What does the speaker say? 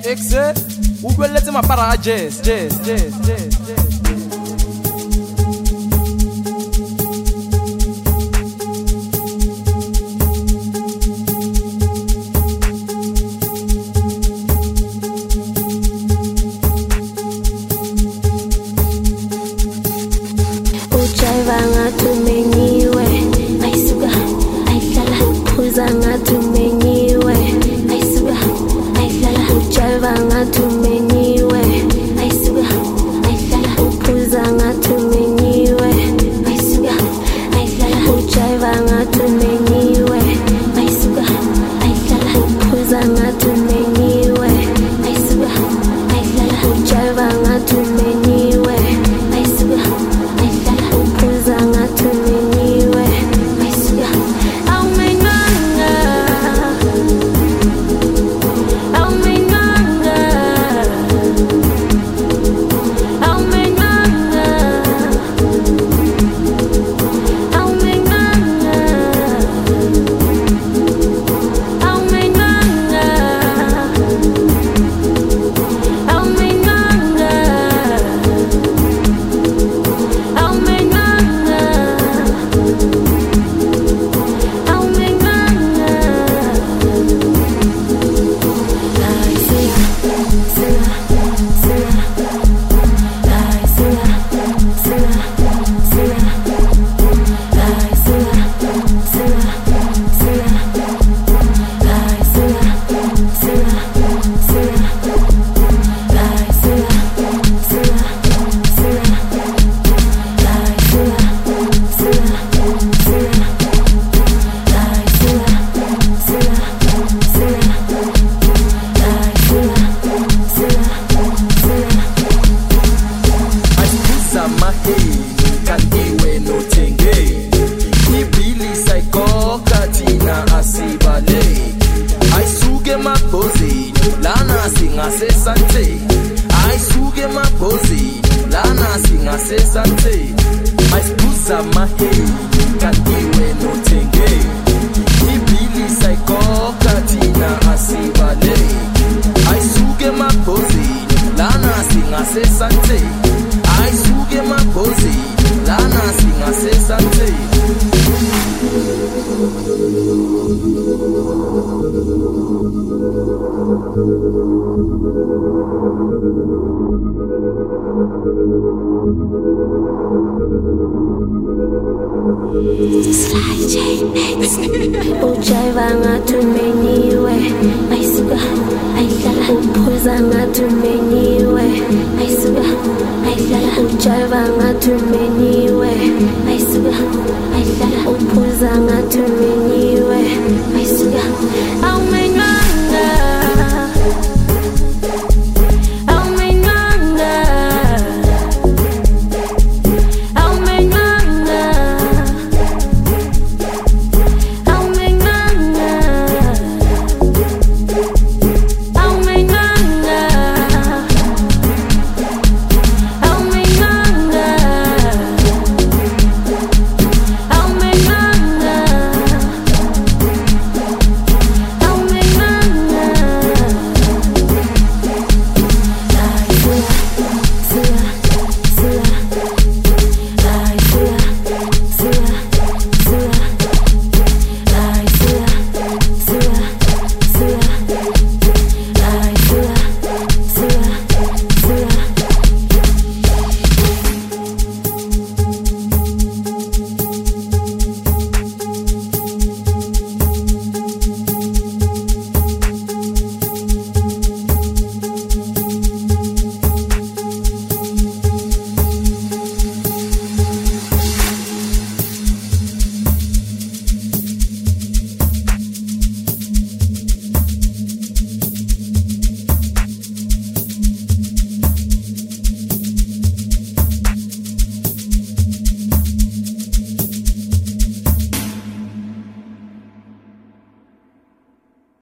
Exe, ukweletse mapara a jazz. Ujaiva ngatumenyiwe, aisuka, ailala, uza ngatumenyiwe, aisuka, ailala, ujaiva ngatumenyiwe, aisuka, ailala, uza ngatumenyiwe, aisuka, ailala, ujaiva ngatumenyiwe, aisuka, ailala, uza ngatumenyiwe, aisuka, ailala, ujaiva ngatumenyiwe, aisuka. Kandiwe no tenge ibili saikoka tina asibale aisuge mabozi lana singase sante aisuge mabozi lana singase sante aispuza mahe kandiwe no tenge ibili saikoka tina asibale aisuge mabozi lana singase sante aisuge mabozi lana singase sante Ujaiva ngatumenyiwe, aisuka, ailala, uza ngatumenyiwe, aisuka, ailala, ujaiva ngatumenyiwe, aisuka, ailala.